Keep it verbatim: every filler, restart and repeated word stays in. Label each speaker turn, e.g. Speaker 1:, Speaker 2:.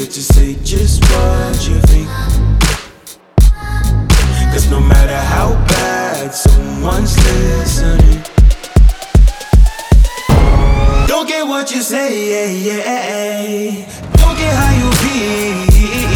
Speaker 1: scared to say just what you think. Cause no matter how bad someone's listening, don't get what you say, yeah, yeah. Don't get how you feel.